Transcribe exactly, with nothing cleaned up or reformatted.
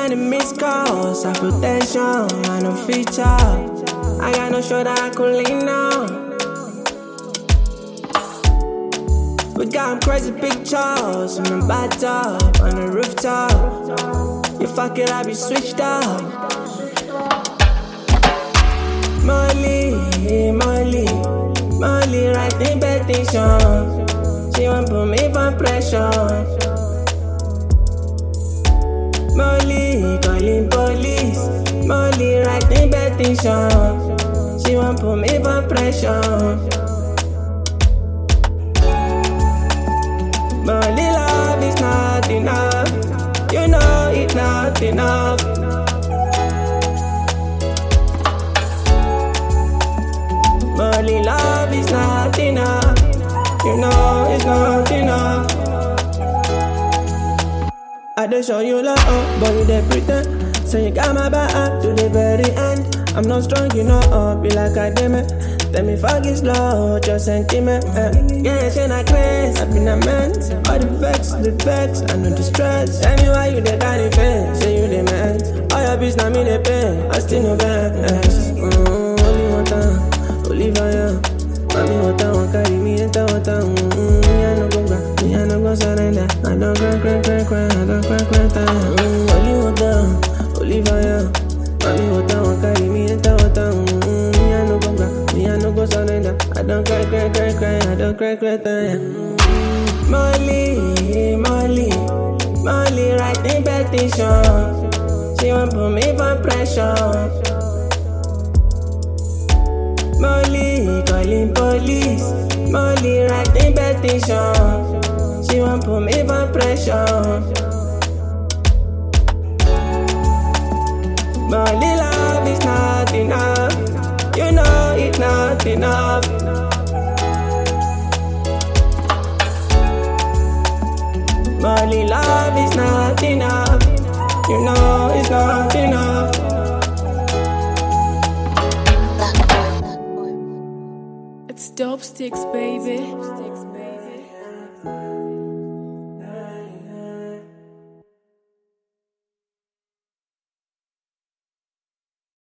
many missed calls, hypertension, I no feature. I got no shoulder I could lean on. We got crazy pictures in the bathtub, on the rooftop. You fuck it, I be switched up. Molly, Molly, Molly, writing petition. She won't put me for pressure. Molly, calling police. Molly, writing petition. She won't put me for pressure. Molly, love is not enough. You know it's not enough. Molly, love is not enough. You know it's not enough. I just show you love, oh, but you dey pretend. Say you got my back up to the very end. I'm not strong, you know, oh, be like I damn. Tell me fuck is slow, just sentiment. Uh. Yeah, she not crazy, I been a man. All the facts, the facts, I know the stress. Tell me why you the got the face, say you the man. All your bitch, not me the pain, I still no bad. Mm, only one time, only fire. Mami, what I want, carry me into what I want. Mm, me, I no go back, me, I no go surrender. I don't cry, cry, cry, cry, I don't cry, cry, time. Mm, only what I, only fire. Mami, what I want, carry me into what I want. Mm, me, I no go back, me, I no go surrender. I don't cry, cry, cry, cry, I don't cry, cry, time. Mm, Molly, Molly, Molly, writing petition. She won't put me for pressure. Molly, calling police. Molly, writing petition. She won't put me for pressure. Molly, love is not enough. You know it's not enough. Molly, love is not enough. You know it's not enough. It's dope sticks, baby.